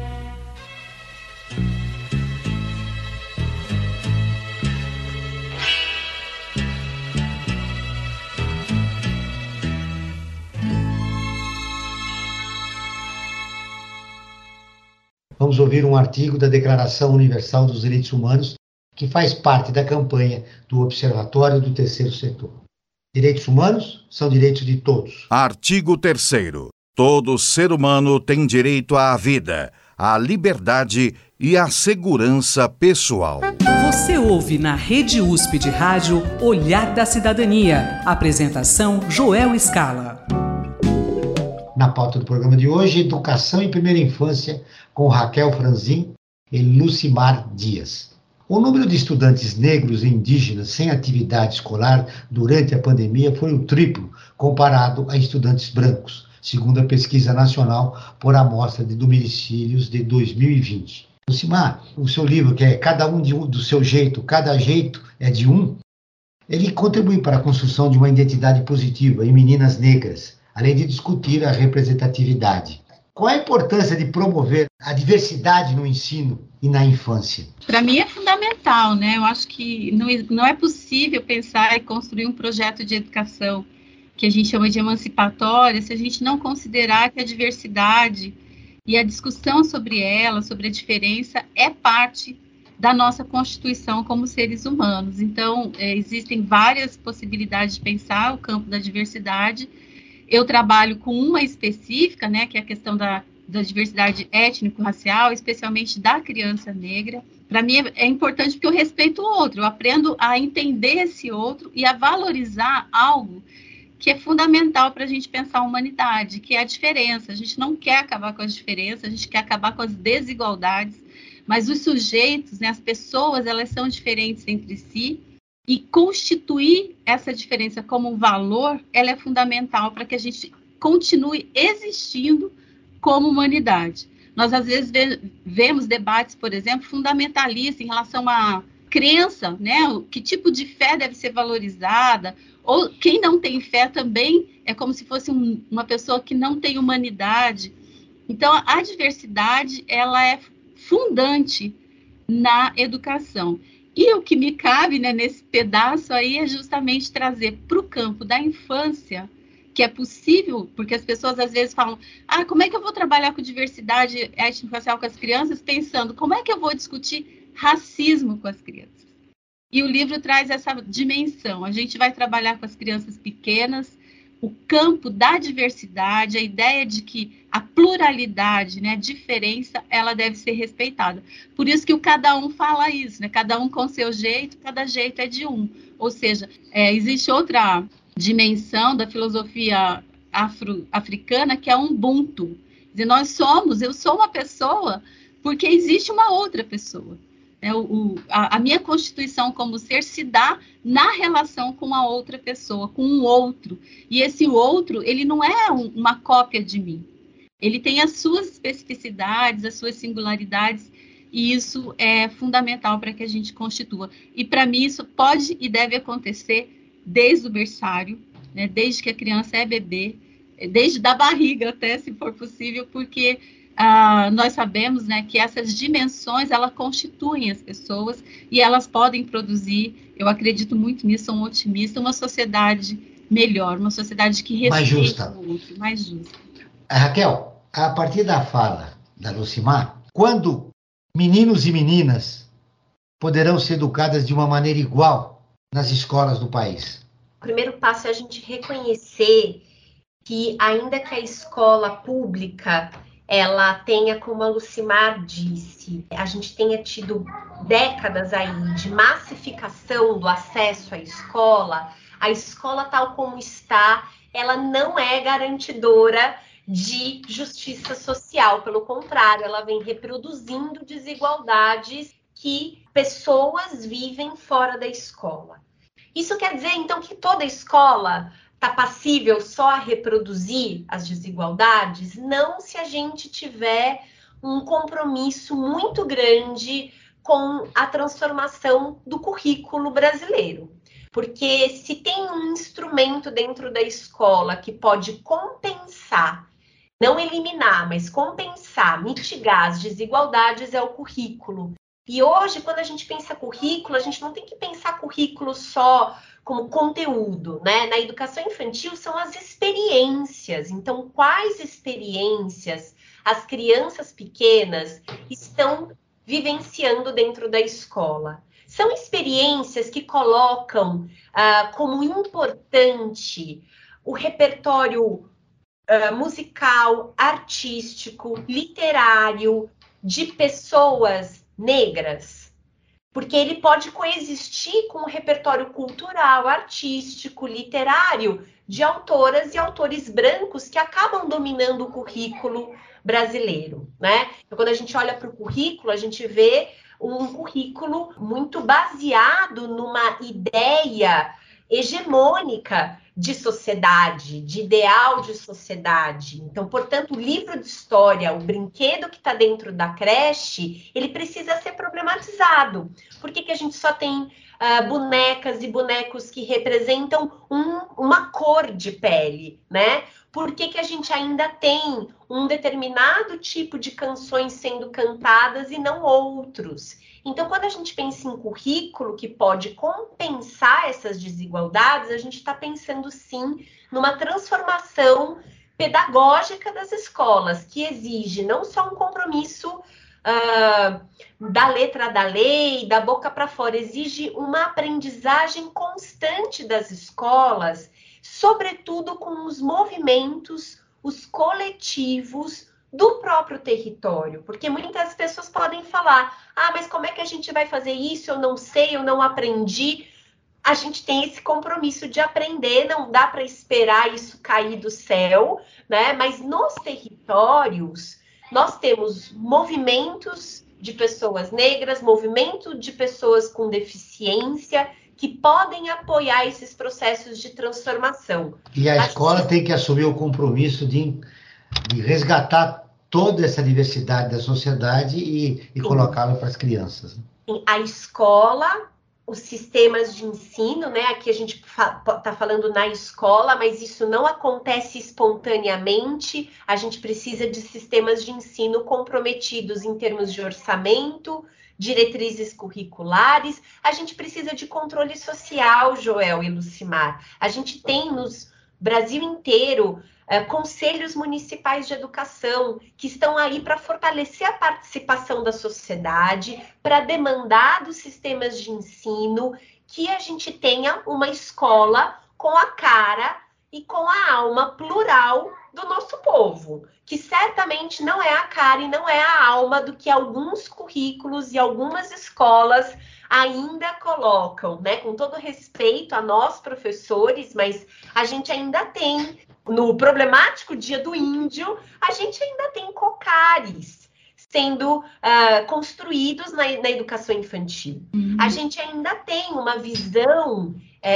Vamos ouvir um artigo da Declaração Universal dos Direitos Humanos, que faz parte da campanha do Observatório do Terceiro Setor. Direitos humanos são direitos de todos. Artigo 3º. Todo ser humano tem direito à vida, à liberdade e à segurança pessoal. Você ouve na Rede USP de Rádio Olhar da Cidadania. Apresentação Joel Scala. Na pauta do programa de hoje, Educação em Primeira Infância, com Raquel Franzin e Lucimar Dias. O número de estudantes negros e indígenas sem atividade escolar durante a pandemia foi o triplo comparado a estudantes brancos, segundo a Pesquisa Nacional por Amostra de Domicílios de 2020. Lucimar, o seu livro, que é Cada um do seu jeito, cada jeito é de um, ele contribui para a construção de uma identidade positiva em meninas negras, além de discutir a representatividade. Qual a importância de promover a diversidade no ensino e na infância? Para mim é fundamental, né? Eu acho que não é possível pensar e construir um projeto de educação que a gente chama de emancipatória se a gente não considerar que a diversidade e a discussão sobre ela, sobre a diferença, é parte da nossa constituição como seres humanos. Então, existem várias possibilidades de pensar o campo da diversidade. Eu trabalho com uma específica, né, que é a questão da diversidade étnico-racial, especialmente da criança negra. Para mim é importante porque eu respeito o outro, eu aprendo a entender esse outro e a valorizar algo que é fundamental para a gente pensar a humanidade, que é a diferença. A gente não quer acabar com as diferenças, a gente quer acabar com as desigualdades, mas os sujeitos, né, as pessoas, elas são diferentes entre si, e constituir essa diferença como um valor, ela é fundamental para que a gente continue existindo como humanidade. Nós, às vezes, vemos debates, por exemplo, fundamentalistas em relação à crença, né? Que tipo de fé deve ser valorizada, ou quem não tem fé também é como se fosse uma pessoa que não tem humanidade. Então, a diversidade, ela é fundante na educação. E o que me cabe, né, nesse pedaço aí é justamente trazer para o campo da infância, que é possível, porque as pessoas às vezes falam, como é que eu vou trabalhar com diversidade étnico-racial com as crianças, pensando, como é que eu vou discutir racismo com as crianças? E o livro traz essa dimensão. A gente vai trabalhar com as crianças pequenas, o campo da diversidade, a ideia de que a pluralidade, né, a diferença, ela deve ser respeitada. Por isso que o cada um fala isso, né? Cada um com seu jeito, cada jeito é de um. Ou seja, existe outra dimensão da filosofia africana que é o Ubuntu. Quer dizer, eu sou uma pessoa porque existe uma outra pessoa. A minha constituição como ser se dá na relação com a outra pessoa, com o outro. E esse outro, ele não é uma cópia de mim. Ele tem as suas especificidades, as suas singularidades, e isso é fundamental para que a gente constitua. E para mim isso pode e deve acontecer desde o berçário, né, desde que a criança é bebê, desde da barriga até, se for possível, porque nós sabemos, né, que essas dimensões, elas constituem as pessoas e elas podem produzir, eu acredito muito nisso, sou um otimista, uma sociedade melhor, uma sociedade que respeita o outro, mais justa. Raquel, a partir da fala da Lucimar, quando meninos e meninas poderão ser educadas de uma maneira igual nas escolas do país? O primeiro passo é a gente reconhecer que, ainda que a escola pública ela tenha, como a Lucimar disse, a gente tenha tido décadas aí de massificação do acesso à escola, a escola tal como está, ela não é garantidora de justiça social. Pelo contrário, ela vem reproduzindo desigualdades que pessoas vivem fora da escola. Isso quer dizer, então, que toda escola está passível só a reproduzir as desigualdades? Não, se a gente tiver um compromisso muito grande com a transformação do currículo brasileiro. Porque se tem um instrumento dentro da escola que pode compensar, não eliminar, mas compensar, mitigar as desigualdades, é o currículo. E hoje, quando a gente pensa currículo, a gente não tem que pensar currículo só como conteúdo, né? Na educação infantil são as experiências. Então, quais experiências as crianças pequenas estão vivenciando dentro da escola? São experiências que colocam como importante o repertório musical, artístico, literário de pessoas negras, porque ele pode coexistir com o repertório cultural, artístico, literário de autoras e autores brancos que acabam dominando o currículo brasileiro, né? Então, quando a gente olha para o currículo, a gente vê um currículo muito baseado numa ideia hegemônica de sociedade, de ideal de sociedade. Então, portanto, o livro de história, o brinquedo que está dentro da creche, ele precisa ser problematizado. Por que a gente só tem bonecas e bonecos que representam uma cor de pele, né? Por que a gente ainda tem um determinado tipo de canções sendo cantadas e não outros? Então, quando a gente pensa em currículo que pode compensar essas desigualdades, a gente está pensando, sim, numa transformação pedagógica das escolas, que exige não só um compromisso da letra da lei, da boca para fora, exige uma aprendizagem constante das escolas, sobretudo com os movimentos, os coletivos do próprio território, porque muitas pessoas podem falar, mas como é que a gente vai fazer isso? Eu não sei, eu não aprendi. A gente tem esse compromisso de aprender, não dá para esperar isso cair do céu, né? Mas nos territórios, nós temos movimentos de pessoas negras, movimento de pessoas com deficiência, que podem apoiar esses processos de transformação. E a escola tem que assumir o compromisso de resgatar toda essa diversidade da sociedade e colocá-la para as crianças. A escola, os sistemas de ensino, né? Aqui a gente está falando na escola, mas isso não acontece espontaneamente. A gente precisa de sistemas de ensino comprometidos em termos de orçamento, diretrizes curriculares. A gente precisa de controle social, Joel e Lucimar. A gente tem no Brasil inteiro conselhos municipais de educação que estão aí para fortalecer a participação da sociedade, para demandar dos sistemas de ensino que a gente tenha uma escola com a cara e com a alma plural do nosso povo, que certamente não é a cara e não é a alma do que alguns currículos e algumas escolas ainda colocam, né? Com todo respeito a nós, professores, mas a gente ainda tem, no problemático Dia do Índio, a gente ainda tem cocares sendo construídos na educação infantil. A gente ainda tem uma visão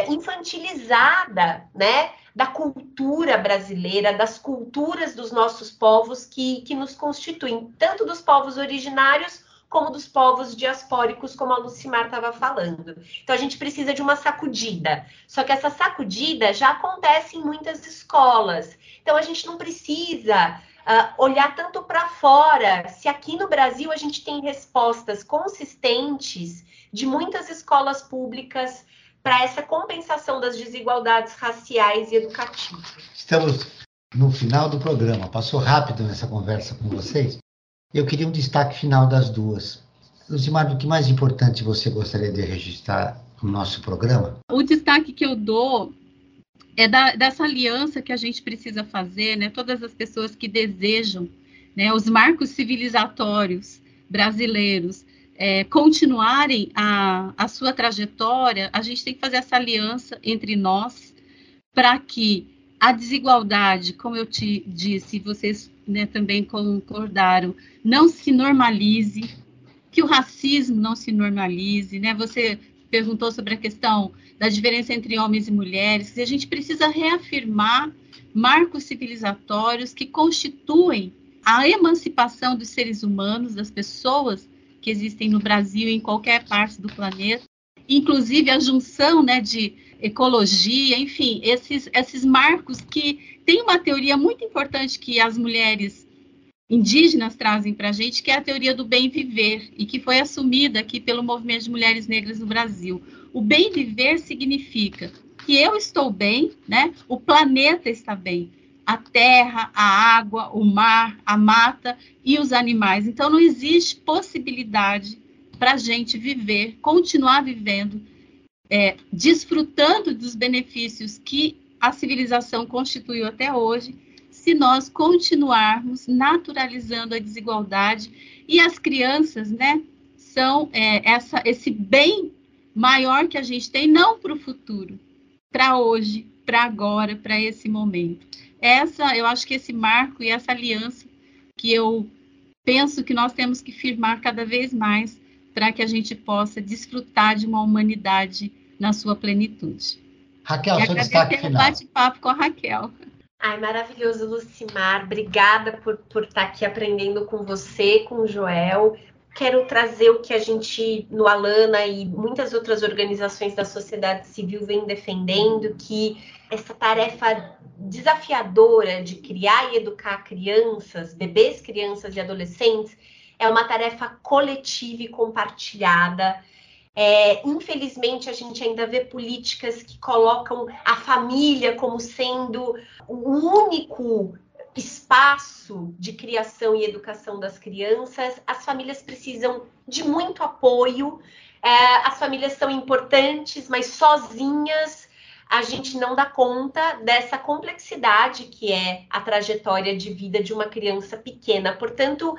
infantilizada, né, da cultura brasileira, das culturas dos nossos povos que nos constituem, tanto dos povos originários como dos povos diaspóricos, como a Lucimar estava falando. Então, a gente precisa de uma sacudida. Só que essa sacudida já acontece em muitas escolas. Então, a gente não precisa olhar tanto para fora, se aqui no Brasil a gente tem respostas consistentes de muitas escolas públicas para essa compensação das desigualdades raciais e educativas. Estamos no final do programa. Passou rápido nessa conversa com vocês. Eu queria um destaque final das duas. Lucimar, o que mais importante você gostaria de registrar no nosso programa? O destaque que eu dou é dessa aliança que a gente precisa fazer, né? Todas as pessoas que desejam, né, os marcos civilizatórios brasileiros continuarem a sua trajetória, a gente tem que fazer essa aliança entre nós para que a desigualdade, como eu te disse, vocês, né, também concordaram, não se normalize, que o racismo não se normalize, né? Você perguntou sobre a questão da diferença entre homens e mulheres, e a gente precisa reafirmar marcos civilizatórios que constituem a emancipação dos seres humanos, das pessoas que existem no Brasil e em qualquer parte do planeta, inclusive a junção, né, de ecologia, enfim, esses marcos que tem uma teoria muito importante que as mulheres indígenas trazem para a gente, que é a teoria do bem viver, e que foi assumida aqui pelo movimento de mulheres negras no Brasil. O bem viver significa que eu estou bem, né? O planeta está bem, a terra, a água, o mar, a mata e os animais. Então, não existe possibilidade para a gente viver, continuar vivendo, desfrutando dos benefícios que a civilização constituiu até hoje, se nós continuarmos naturalizando a desigualdade. E as crianças, né, são esse bem maior que a gente tem, não para o futuro, para hoje, para agora, para esse momento. Eu acho que esse marco e essa aliança que eu penso que nós temos que firmar cada vez mais para que a gente possa desfrutar de uma humanidade na sua plenitude. Raquel, seu destaque final. Bate-papo com a Raquel. Ai, maravilhoso, Lucimar. Obrigada por estar aqui aprendendo com você, com o Joel. Quero trazer o que a gente, no Alana e muitas outras organizações da sociedade civil, vem defendendo, que essa tarefa desafiadora de criar e educar crianças, bebês, crianças e adolescentes, é uma tarefa coletiva e compartilhada. Infelizmente, a gente ainda vê políticas que colocam a família como sendo o único espaço de criação e educação das crianças. As famílias precisam de muito apoio, as famílias são importantes, mas sozinhas a gente não dá conta dessa complexidade que é a trajetória de vida de uma criança pequena. Portanto,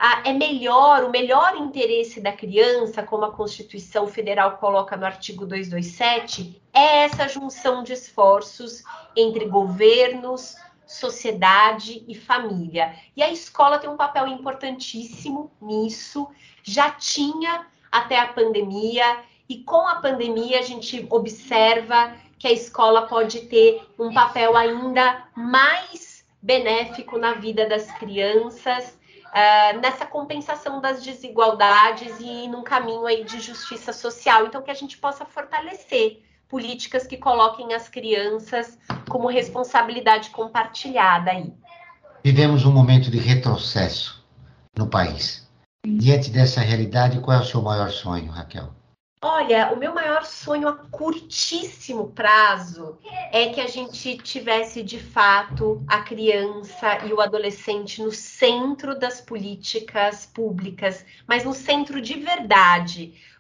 o melhor interesse da criança, como a Constituição Federal coloca no artigo 227, é essa junção de esforços entre governos, sociedade e família. E a escola tem um papel importantíssimo nisso, já tinha até a pandemia, e com a pandemia a gente observa que a escola pode ter um papel ainda mais benéfico na vida das crianças, nessa compensação das desigualdades e num caminho aí de justiça social. Então, que a gente possa fortalecer políticas que coloquem as crianças como responsabilidade compartilhada aí. Vivemos um momento de retrocesso no país. Diante dessa realidade, qual é o seu maior sonho, Raquel? Olha, o meu maior sonho a curtíssimo prazo é que a gente tivesse, de fato, a criança e o adolescente no centro das políticas públicas, mas no centro de verdade,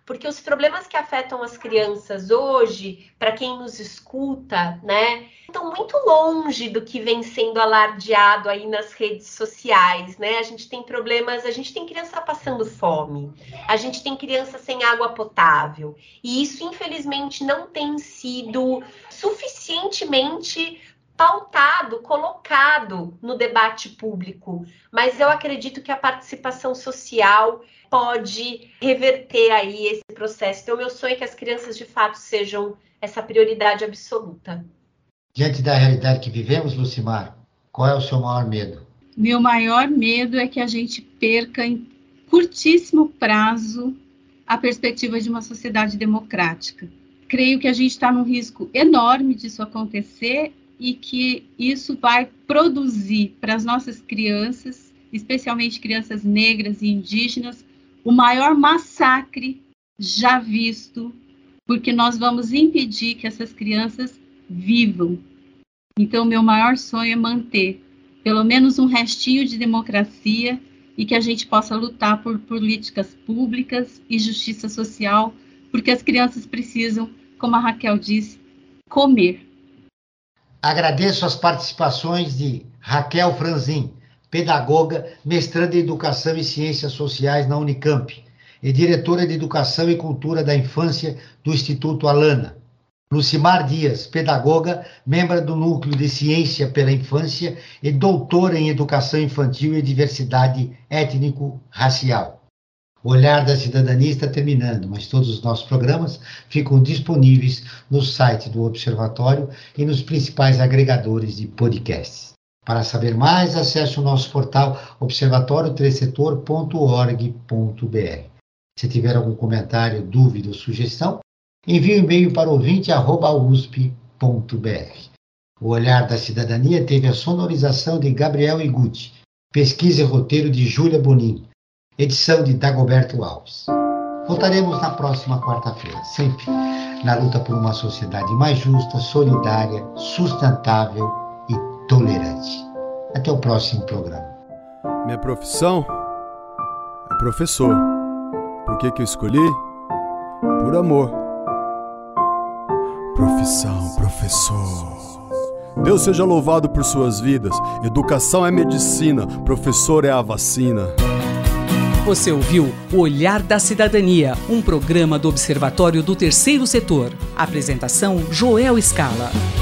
porque os problemas que afetam as crianças hoje, para quem nos escuta, né, estão muito longe do que vem sendo alardeado aí nas redes sociais, né? A gente tem problemas, a gente tem criança passando fome, a gente tem criança sem água potável, e isso, infelizmente, não tem sido suficientemente pautado, colocado no debate público, mas eu acredito que a participação social pode reverter aí esse processo. Então, meu sonho é que as crianças, de fato, sejam essa prioridade absoluta. Diante da realidade que vivemos, Lucimar, qual é o seu maior medo? Meu maior medo é que a gente perca em curtíssimo prazo a perspectiva de uma sociedade democrática. Creio que a gente está num risco enorme disso acontecer e que isso vai produzir para as nossas crianças, especialmente crianças negras e indígenas, o maior massacre já visto, porque nós vamos impedir que essas crianças vivam. Então, meu maior sonho é manter pelo menos um restinho de democracia e que a gente possa lutar por políticas públicas e justiça social, porque as crianças precisam, como a Raquel disse, comer. Agradeço as participações de Raquel Franzin, pedagoga, mestranda em Educação e Ciências Sociais na Unicamp e diretora de Educação e Cultura da Infância do Instituto Alana. Lucimar Dias, pedagoga, membro do Núcleo de Ciência pela Infância e doutora em Educação Infantil e Diversidade Étnico-Racial. O Olhar da Cidadania está terminando, mas todos os nossos programas ficam disponíveis no site do Observatório e nos principais agregadores de podcasts. Para saber mais, acesse o nosso portal observatoriotercetor.org.br. Se tiver algum comentário, dúvida ou sugestão, envie um e-mail para ouvinte@usp.br. O Olhar da Cidadania teve a sonorização de Gabriel Iguti, pesquisa e roteiro de Júlia Bonin, edição de Dagoberto Alves. Voltaremos na próxima quarta-feira, sempre na luta por uma sociedade mais justa, solidária, sustentável e tolerante. Até o próximo programa. Minha profissão é professor. Por que eu escolhi? Por amor. Profissão, professor. Deus seja louvado por suas vidas. Educação é medicina, professor é a vacina. Você ouviu O Olhar da Cidadania, um programa do Observatório do Terceiro Setor. Apresentação: Joel Scala.